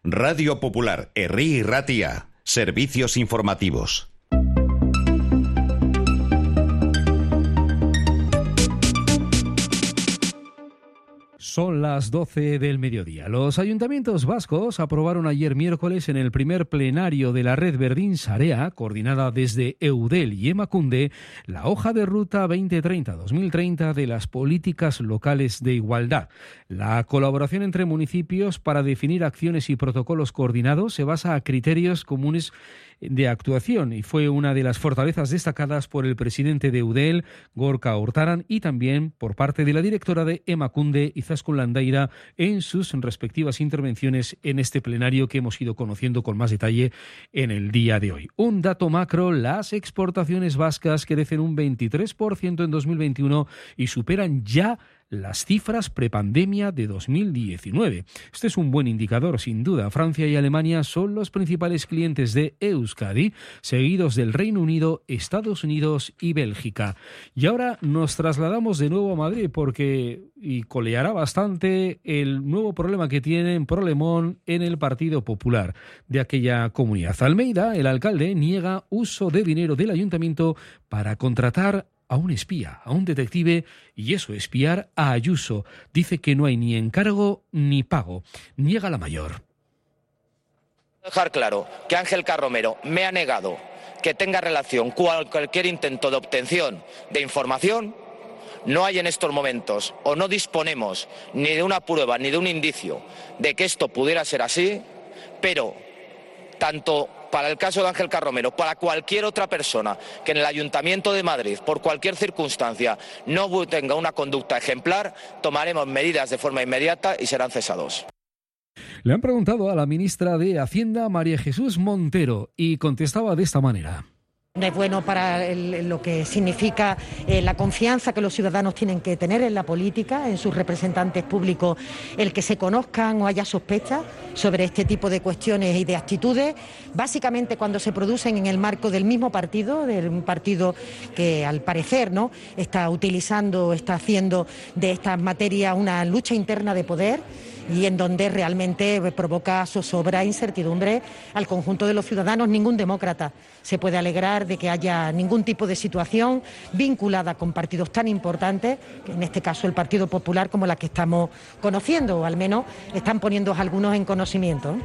Radio Popular, Herri y Ratia. Servicios informativos. Son las 12 del mediodía. Los ayuntamientos vascos aprobaron ayer miércoles en el primer plenario de la Red Berdin Sarea, coordinada desde Eudel y Emakunde, la hoja de ruta 2030-2030 de las políticas locales de igualdad. La colaboración entre municipios para definir acciones y protocolos coordinados se basa a criterios comunes de actuación y fue una de las fortalezas destacadas por el presidente de Eudel, Gorka Urtaran, y también por parte de la directora de Emakunde, Izaskun Landaira, en sus respectivas intervenciones en este plenario que hemos ido conociendo con más detalle en el día de hoy. Un dato macro: las exportaciones vascas crecen un 23% en 2021 y superan ya las cifras prepandemia de 2019. Este es un buen indicador, sin duda. Francia y Alemania son los principales clientes de Euskadi, seguidos del Reino Unido, Estados Unidos y Bélgica. Y ahora nos trasladamos de nuevo a Madrid y coleará bastante el nuevo problema que tienen, problemón, en el Partido Popular de aquella comunidad. Almeida, el alcalde, niega uso de dinero del ayuntamiento para contratar a un espía, a un detective, y eso, espiar a Ayuso. Dice que no hay ni encargo ni pago. Niega la mayor. Dejar claro que Ángel Carromero me ha negado que tenga relación con cualquier intento de obtención de información. No hay en estos momentos, o no disponemos ni de una prueba ni de un indicio de que esto pudiera ser así, pero tanto para el caso de Ángel Carromero, para cualquier otra persona que en el Ayuntamiento de Madrid, por cualquier circunstancia, no tenga una conducta ejemplar, tomaremos medidas de forma inmediata y serán cesados. Le han preguntado a la ministra de Hacienda, María Jesús Montero, y contestaba de esta manera. No es bueno para lo que significa la confianza que los ciudadanos tienen que tener en la política, en sus representantes públicos, el que se conozcan o haya sospechas sobre este tipo de cuestiones y de actitudes, básicamente cuando se producen en el marco del mismo partido, de un partido que al parecer está haciendo de estas materias una lucha interna de poder, y en donde realmente provoca zozobra e incertidumbre al conjunto de los ciudadanos. Ningún demócrata se puede alegrar de que haya ningún tipo de situación vinculada con partidos tan importantes, en este caso el Partido Popular, como la que estamos conociendo, o al menos están poniendo algunos en conocimiento.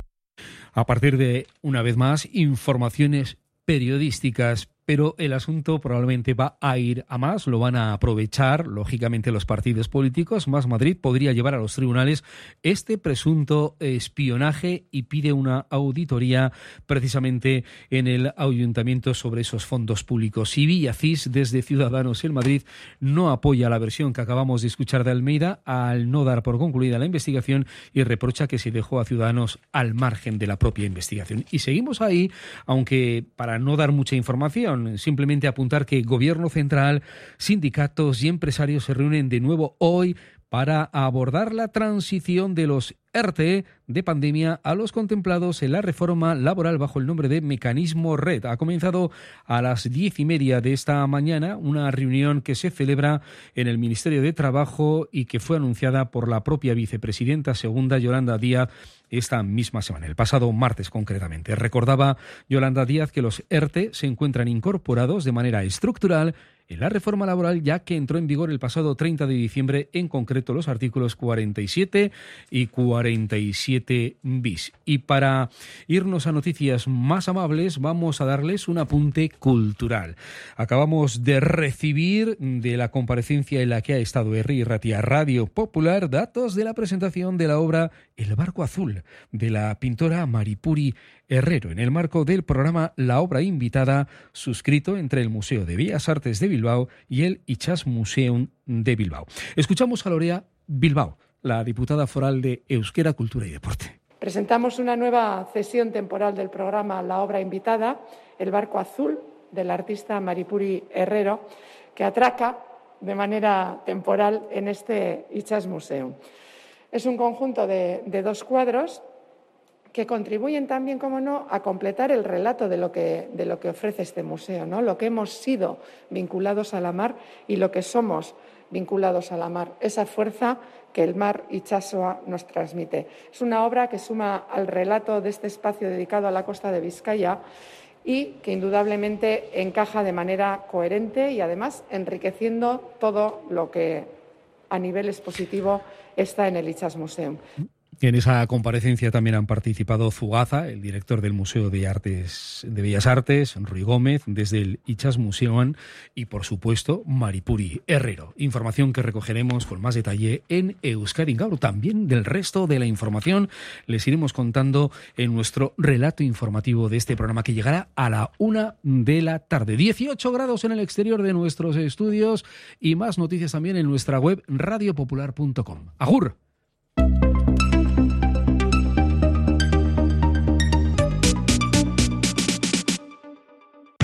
A partir de, una vez más, informaciones periodísticas, pero el asunto probablemente va a ir a más, lo van a aprovechar, lógicamente, los partidos políticos. Más Madrid podría llevar a los tribunales este presunto espionaje y pide una auditoría precisamente en el ayuntamiento sobre esos fondos públicos. Y Villacís, desde Ciudadanos en Madrid, no apoya la versión que acabamos de escuchar de Almeida al no dar por concluida la investigación y reprocha que se dejó a Ciudadanos al margen de la propia investigación. Y seguimos ahí, aunque para no dar mucha información, simplemente apuntar que Gobierno Central, sindicatos y empresarios se reúnen de nuevo hoy para abordar la transición de los ERTE de pandemia a los contemplados en la reforma laboral bajo el nombre de Mecanismo Red. Ha comenzado a las 10:30 de esta mañana una reunión que se celebra en el Ministerio de Trabajo y que fue anunciada por la propia vicepresidenta segunda, Yolanda Díaz, esta misma semana, el pasado martes concretamente. Recordaba Yolanda Díaz que los ERTE se encuentran incorporados de manera estructural en la reforma laboral, ya que entró en vigor el pasado 30 de diciembre, en concreto los artículos 47 y 47 bis. Y para irnos a noticias más amables, vamos a darles un apunte cultural. Acabamos de recibir de la comparecencia en la que ha estado Herri y Ratia, Radio Popular, datos de la presentación de la obra El barco azul, de la pintora Maripuri Herrero, en el marco del programa La Obra Invitada, suscrito entre el Museo de Bellas Artes de Bilbao y el Itsasmuseum de Bilbao. Escuchamos a Lorea Bilbao, la diputada foral de Euskera, Cultura y Deporte. Presentamos una nueva cesión temporal del programa La Obra Invitada, El barco azul, del artista Maripuri Herrero, que atraca de manera temporal en este Itsasmuseum. Es un conjunto de 2 cuadros que contribuyen también, como no, a completar el relato de lo que ofrece este museo, ¿no? Lo que hemos sido vinculados a la mar y lo que somos vinculados a la mar, esa fuerza que el mar Itsasoa nos transmite. Es una obra que suma al relato de este espacio dedicado a la costa de Vizcaya y que indudablemente encaja de manera coherente y además enriqueciendo todo lo que a nivel expositivo está en el Itsasmuseum. En esa comparecencia también han participado Zugaza, el director del Museo de Bellas Artes, Ruy Gómez, desde el Itsasmuseum, y por supuesto Maripuri Herrero. Información que recogeremos con más detalle en Euskadi Gaur. También del resto de la información les iremos contando en nuestro relato informativo de este programa, que llegará a la 1 de la tarde. 18 grados en el exterior de nuestros estudios y más noticias también en nuestra web radiopopular.com. ¡Agur!